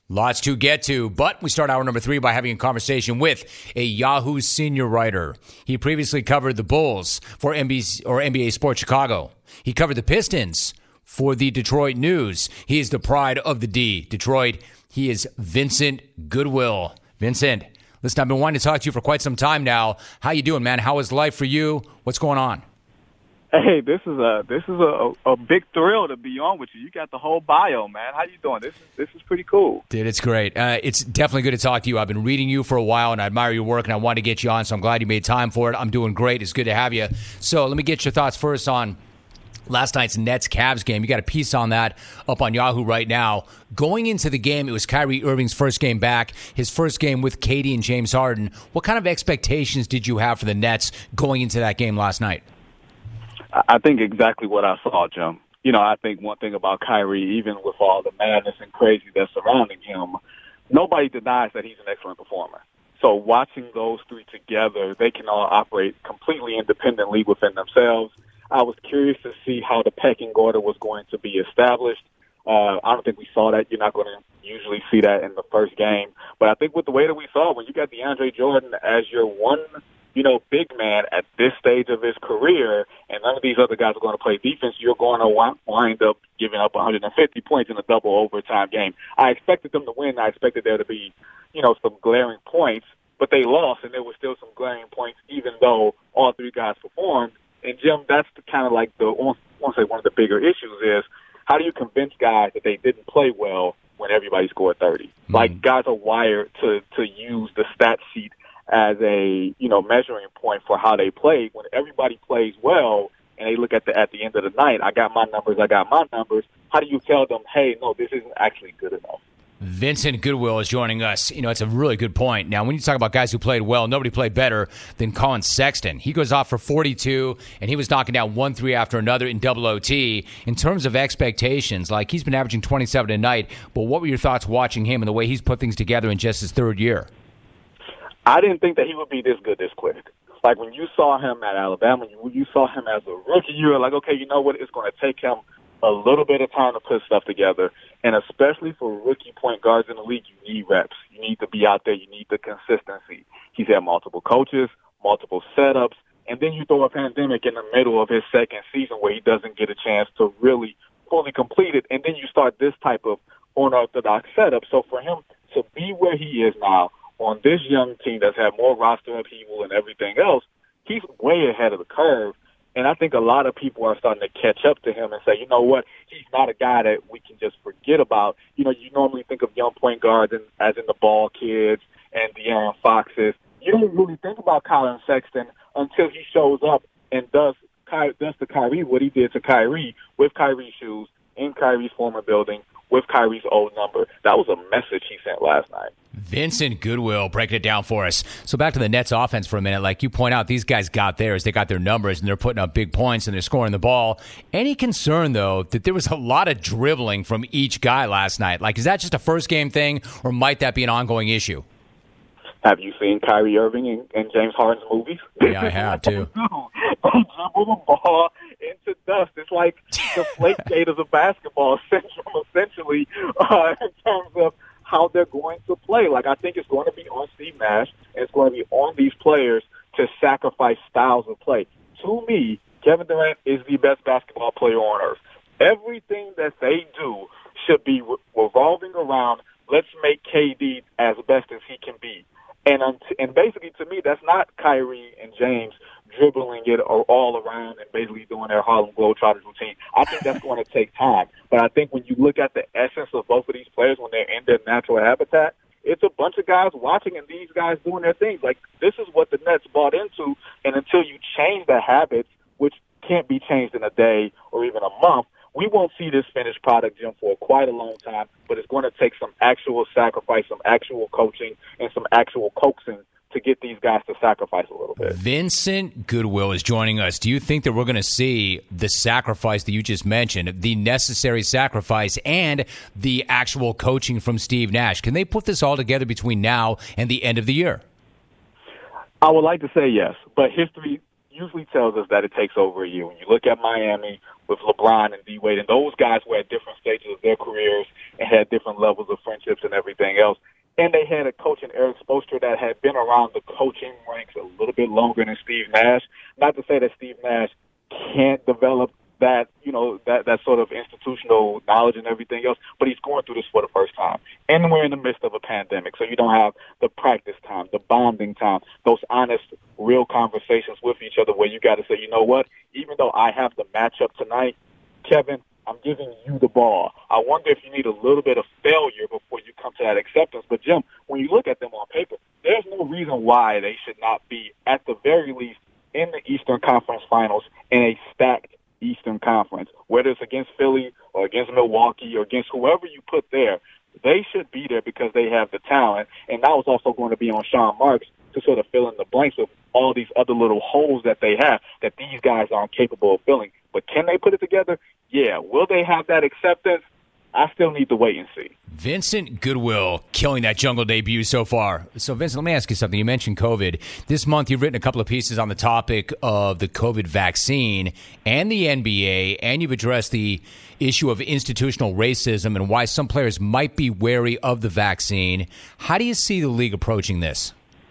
Lots to get to, but we start hour number 3 by having a conversation with a Yahoo senior writer. He previously covered the Bulls for NBA Sports Chicago. He covered the Pistons for the Detroit News. He is the pride of the D, Detroit. He is Vincent Goodwill. Vincent, listen, I've been wanting to talk to you for quite some time now. How you doing, man? How is life for you? What's going on? Hey, this is a big thrill to be on with you. You got the whole bio, man. How you doing? This is pretty cool. Dude, it's great. It's definitely good to talk to you. I've been reading you for a while, and I admire your work, and I wanted to get you on, so I'm glad you made time for it. I'm doing great. It's good to have you. So let me get your thoughts first on last night's Nets-Cavs game. You got a piece on that up on Yahoo right now. Going into the game, it was Kyrie Irving's first game back, his first game with KD and James Harden. What kind of expectations did you have for the Nets going into that game last night? I think exactly what I saw, Jim. You know, I think one thing about Kyrie, even with all the madness and crazy that's surrounding him, nobody denies that he's an excellent performer. So watching those three together, they can all operate completely independently within themselves. I was curious to see how the pecking order was going to be established. I don't think we saw that. You're not going to usually see that in the first game. But I think with the way that we saw, when you got DeAndre Jordan as your one big man at this stage of his career, and none of these other guys are going to play defense, you're going to wind up giving up 150 points in a double overtime game. I expected them to win. I expected there to be, some glaring points, but they lost, and there were still some glaring points, even though all three guys performed. And, Jim, that's kind of like I want to say one of the bigger issues is, how do you convince guys that they didn't play well when everybody scored 30? Mm-hmm. Like, guys are wired to use the stat sheet as a, measuring point for how they played. When everybody plays well and they look at the end of the night, I got my numbers. How do you tell them, hey, no, this isn't actually good enough? Vincent Goodwill is joining us. It's a really good point. Now, when you talk about guys who played well, nobody played better than Colin Sexton. He goes off for 42, and he was knocking down 1 3 after another in double OT. In terms of expectations, like, he's been averaging 27 a night, but what were your thoughts watching him and the way he's put things together in just his third year? I didn't think that he would be this good this quick. Like, when you saw him at Alabama, you saw him as a rookie, you were like, okay, you know what? It's going to take him a little bit of time to put stuff together. And especially for rookie point guards in the league, you need reps. You need to be out there. You need the consistency. He's had multiple coaches, multiple setups, and then you throw a pandemic in the middle of his second season where he doesn't get a chance to really fully complete it, and then you start this type of unorthodox setup. So for him to be where he is now, on this young team that's had more roster upheaval and everything else, he's way ahead of the curve. And I think a lot of people are starting to catch up to him and say, you know what, he's not a guy that we can just forget about. You normally think of young point guards as in the Ball kids and De'Aaron Foxes. You don't really think about Colin Sexton until he shows up and does to Kyrie what he did to Kyrie with Kyrie's shoes, in Kyrie's former building, with Kyrie's old number. That was a message he sent last night. Vincent Goodwill breaking it down for us. So back to the Nets offense for a minute. Like you point out, these guys got theirs. They got their numbers, and they're putting up big points, and they're scoring the ball. Any concern, though, that there was a lot of dribbling from each guy last night? Like, is that just a first-game thing, or might that be an ongoing issue? Have you seen Kyrie Irving and James Harden's movies? Yeah, I have, too. They dribble the ball into dust. It's like the flake gate of the basketball essentially in terms of how they're going to play. Like, I think it's going to be on Steve Nash, and it's going to be on these players to sacrifice styles of play. To me, Kevin Durant is the best basketball player on earth. Everything that they do should be revolving around, let's make KD as best as he can be. And basically, to me, that's not Kyrie and James dribbling it all around and basically doing their Harlem Globetrotters routine. I think that's going to take time. But I think when you look at the essence of both of these players when they're in their natural habitat, it's a bunch of guys watching and these guys doing their things. Like, this is what the Nets bought into, and until you change the habits, which can't be changed in a day or even a month, we won't see this finished product, Jim, for quite a long time, but it's going to take some actual sacrifice, some actual coaching, and some actual coaxing to get these guys to sacrifice a little bit. Vincent Goodwill is joining us. Do you think that we're going to see the sacrifice that you just mentioned, the necessary sacrifice, and the actual coaching from Steve Nash? Can they put this all together between now and the end of the year? I would like to say yes, but history usually tells us that it takes over a year. When you look at Miami with LeBron and D-Wade, and those guys were at different stages of their careers and had different levels of friendships and everything else. And they had a coach in Eric Spoelstra that had been around the coaching ranks a little bit longer than Steve Nash. Not to say that Steve Nash can't develop that, that sort of institutional knowledge and everything else, but he's going through this for the first time. And we're in the midst of a pandemic, so you don't have the practice time, the bonding time, those honest, real conversations with each other where you got to say, you know what, even though I have the matchup tonight, Kevin, I'm giving you the ball. I wonder if you need a little bit of failure before you come to that acceptance. But, Jim, when you look at them on paper, there's no reason why they should not be, at the very least, in the Eastern Conference Finals in a stacked Eastern Conference. Whether it's against Philly or against Milwaukee or against whoever you put there, they should be there because they have the talent. And that was also going to be on Sean Marks to sort of fill in the blanks of all these other little holes that they have that these guys aren't capable of filling. But can they put it together? Yeah. Will they have that acceptance? I still need to wait and see. Vincent Goodwill killing that Jungle debut so far. So, Vincent, let me ask you something. You mentioned COVID. This month you've written a couple of pieces on the topic of the COVID vaccine and the NBA, and you've addressed the issue of institutional racism and why some players might be wary of the vaccine. How do you see the league approaching this?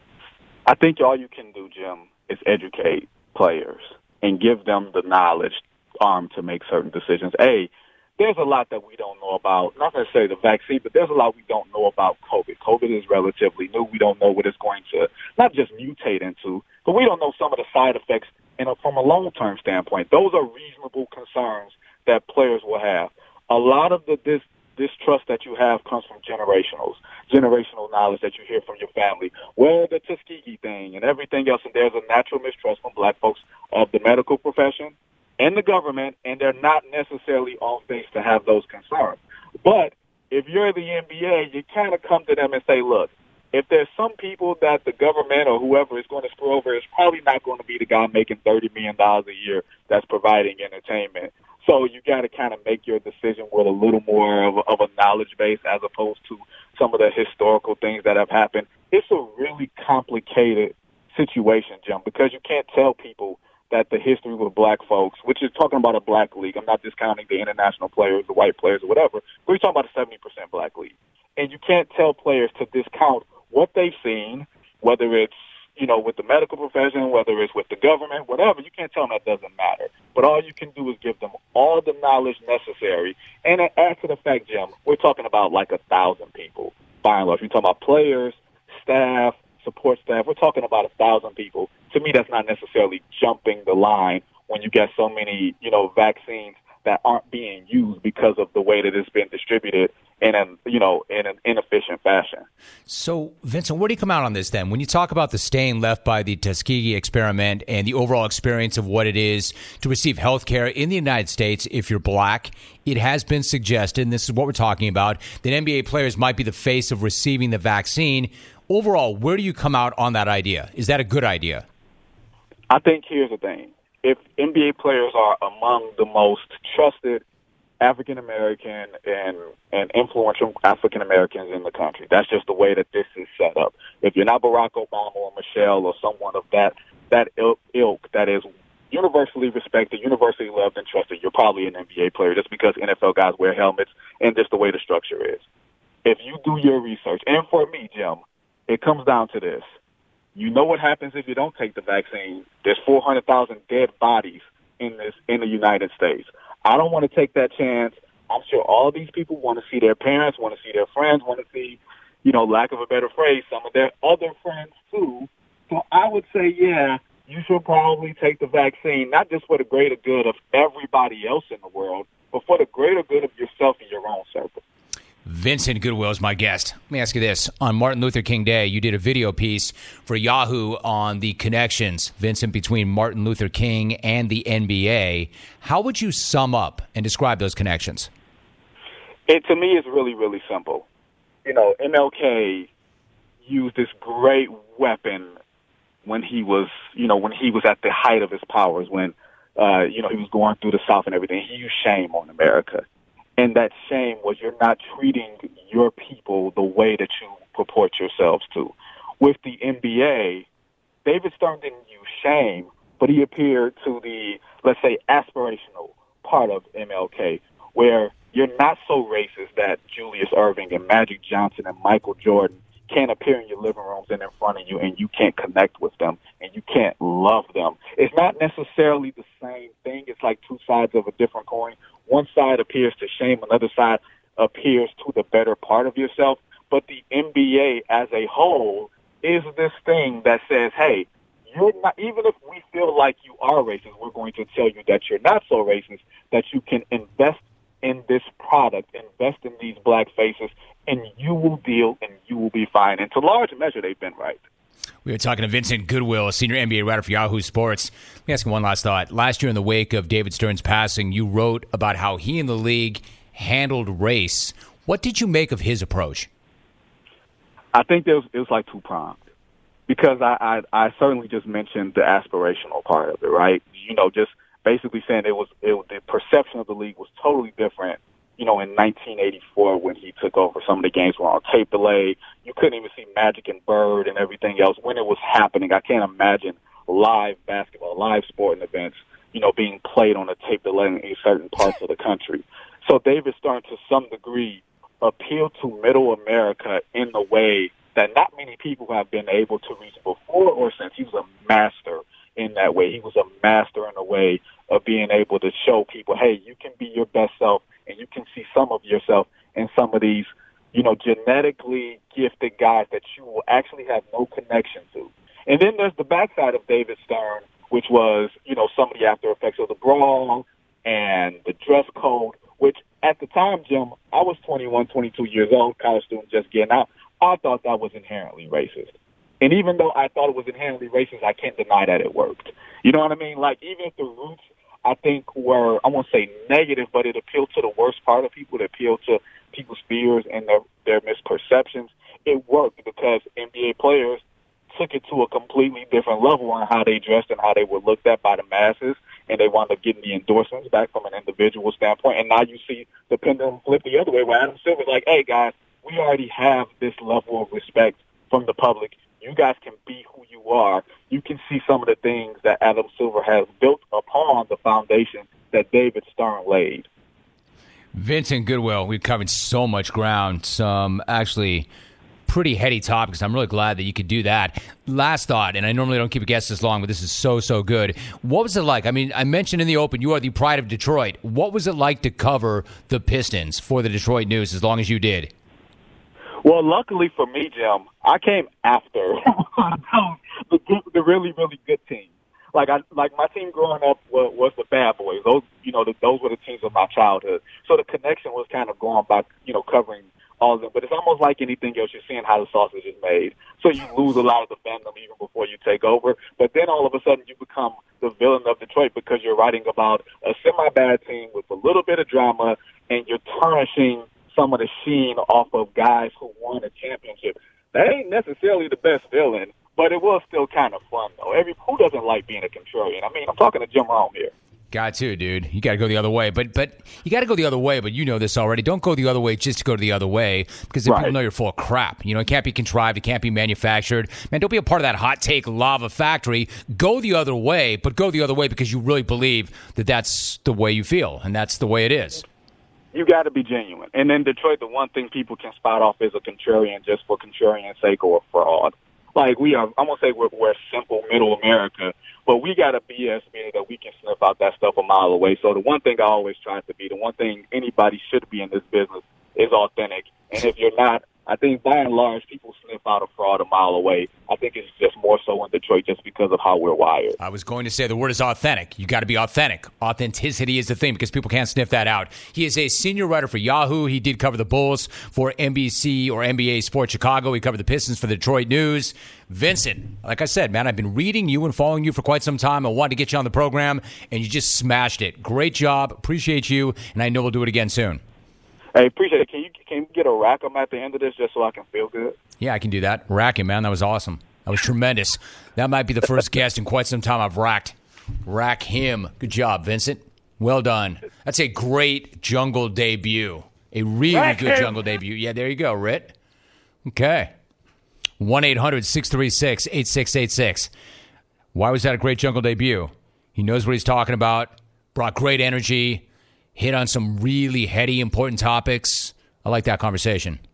I think all you can do, Jim, is educate players and give them the knowledge to make certain decisions. There's a lot that we don't know about, not necessarily the vaccine, but there's a lot we don't know about COVID. COVID is relatively new. We don't know what it's going to not just mutate into, but we don't know some of the side effects from a long-term standpoint. Those are reasonable concerns that players will have. A lot of the distrust that you have comes from generational knowledge that you hear from your family. Well, the Tuskegee thing and everything else, and there's a natural mistrust from black folks of the medical profession and the government, and they're not necessarily on base to have those concerns. But if you're the NBA, you kind of come to them and say, look, if there's some people that the government or whoever is going to screw over, it's probably not going to be the guy making $30 million a year that's providing entertainment. So you got to kind of make your decision with a little more of a knowledge base as opposed to some of the historical things that have happened. It's a really complicated situation, Jim, because you can't tell people that the history with black folks, which is talking about a black league, I'm not discounting the international players, the white players, or whatever, but we're talking about a 70% black league. And you can't tell players to discount what they've seen, whether it's, with the medical profession, whether it's with the government, whatever. You can't tell them that doesn't matter. But all you can do is give them all the knowledge necessary. And add to the fact, Jim, we're talking about like 1,000 people, by and large. We're talking about players, staff, support staff. We're talking about 1,000 people. To me, that's not necessarily jumping the line when you get so many, vaccines that aren't being used because of the way that it's been distributed in an inefficient fashion. So, Vincent, where do you come out on this then? When you talk about the stain left by the Tuskegee experiment and the overall experience of what it is to receive health care in the United States if you're black, it has been suggested, and this is what we're talking about, that NBA players might be the face of receiving the vaccine. Overall, where do you come out on that idea? Is that a good idea? I think here's the thing. If NBA players are among the most trusted African-American and influential African-Americans in the country, that's just the way that this is set up. If you're not Barack Obama or Michelle or someone of that ilk that is universally respected, universally loved and trusted, you're probably an NBA player just because NFL guys wear helmets and just the way the structure is. If you do your research, and for me, Jim, it comes down to this. You know what happens if you don't take the vaccine. There's 400,000 dead bodies in the United States. I don't want to take that chance. I'm sure all these people want to see their parents, want to see their friends, want to see, lack of a better phrase, some of their other friends too. So I would say, yeah, you should probably take the vaccine, not just for the greater good of everybody else in the world, but for the greater good of yourself and your own circle. Vincent Goodwill is my guest. Let me ask you this. On Martin Luther King Day, you did a video piece for Yahoo on the connections, Vincent, between Martin Luther King and the NBA. How would you sum up and describe those connections? To me, it's really, really simple. MLK used this great weapon when he was at the height of his powers, when, he was going through the South and everything. He used shame on America. And that shame was you're not treating your people the way that you purport yourselves to. With the NBA, David Stern didn't use shame, but he appeared to the, let's say, aspirational part of MLK, where you're not so racist that Julius Erving and Magic Johnson and Michael Jordan can't appear in your living rooms and in front of you, and you can't connect with them, and you can't love them. It's not necessarily the same thing. It's like two sides of a different coin. One side appears to shame, another side appears to the better part of yourself. But the NBA as a whole is this thing that says, hey, you're not, even if we feel like you are racist, we're going to tell you that you're not so racist, that you can invest in this product, invest in these black faces, and you will deal and you will be fine. And to large measure, they've been right. We were talking to Vincent Goodwill, a senior NBA writer for Yahoo Sports. Let me ask you one last thought. Last year, in the wake of David Stern's passing, you wrote about how he and the league handled race. What did you make of his approach? I think it was like two-pronged, because I certainly just mentioned the aspirational part of it, right? You know, just basically saying the perception of the league was totally different, you know, in 1984 when he took over. Some of the games were on tape delay. You couldn't even see Magic and Bird and everything else when it was happening. I can't imagine live basketball, live sporting events, you know, being played on a tape delay in certain parts of the country. So David Stern, to some degree, appealed to middle America in the way that not many people have been able to reach before or since. He was a master in that way. He was a master in a way of being able to show people, hey, you can be your best self, and you can see some of yourself in some of these, you know, genetically gifted guys that you will actually have no connection to. And then there's the backside of David Stern, which was, you know, some of the after effects of the brawl and the dress code, which at the time, Jim, I was 21, 22 years old, college student just getting out. I thought that was inherently racist. And even though I thought it was inherently racist, I can't deny that it worked. You know what I mean? Like, even if the roots, I think, were, I won't say negative, but it appealed to the worst part of people. It appealed to people's fears and their misperceptions. It worked because NBA players took it to a completely different level on how they dressed and how they were looked at by the masses, and they wound up getting the endorsements back from an individual standpoint. And now you see the pendulum flip the other way, where Adam Silver's like, hey, guys, we already have this level of respect from the public. You guys can be who you are. You can see some of the things that Adam Silver has built upon the foundation that David Stern laid. Vincent Goodwill, we've covered so much ground, some actually pretty heady topics. I'm really glad that you could do that. Last thought, and I normally don't keep a guest this long, but this is so good. What was it like? I mean, I mentioned in the open, you are the pride of Detroit. What was it like to cover the Pistons for the Detroit News as long as you did? Well, luckily for me, Jim, I came after the really, really good team. Like my team growing up was the Bad Boys. Those, you know, those were the teams of my childhood. So the connection was kind of going by, you know, covering all of them. But it's almost like anything else. You're seeing how the sausage is made. So you lose a lot of the fandom even before you take over. But then all of a sudden you become the villain of Detroit because you're writing about a semi-bad team with a little bit of drama, and you're tarnishing some of the sheen off of guys who won a championship. That ain't necessarily the best villain, but it was still kind of fun, though. Who doesn't like being a contrarian? I mean, I'm talking to Jim Rome here. Got to, dude. You got to go the other way. But you got to go the other way, but you know this already. Don't go the other way just to go to the other way, because then people know you're full of crap. You know, it can't be contrived. It can't be manufactured. Man, don't be a part of that hot take lava factory. Go the other way, but go the other way because you really believe that that's the way you feel, and that's the way it is. You got to be genuine. And in Detroit, the one thing people can spot off is a contrarian just for contrarian's sake or a fraud. Like, we are, I'm going to say we're simple middle America, but we got a BS meter that we can sniff out that stuff a mile away. So the one thing I always try to be, the one thing anybody should be in this business is authentic. And if you're not, I think by and large, people sniff out a fraud a mile away. I think it's just more so in Detroit just because of how we're wired. I was going to say the word is authentic. You got to be authentic. Authenticity is the thing because people can't sniff that out. He is a senior writer for Yahoo. He did cover the Bulls for NBC or NBA Sports Chicago. He covered the Pistons for the Detroit News. Vincent, like I said, man, I've been reading you and following you for quite some time. I wanted to get you on the program, and you just smashed it. Great job. Appreciate you, and I know we'll do it again soon. Hey, appreciate it. Can you get a rack 'em at the end of this just so I can feel good? Yeah, I can do that. Rack him, man. That was awesome. That was tremendous. That might be the first guest in quite some time I've racked. Rack him. Good job, Vincent. Well done. That's a great jungle debut. A really good jungle debut. Yeah, there you go, Rit. Okay. 1-800-636-8686. Why was that a great Jungle debut? He knows what he's talking about, brought great energy, hit on some really heady, important topics. I like that conversation.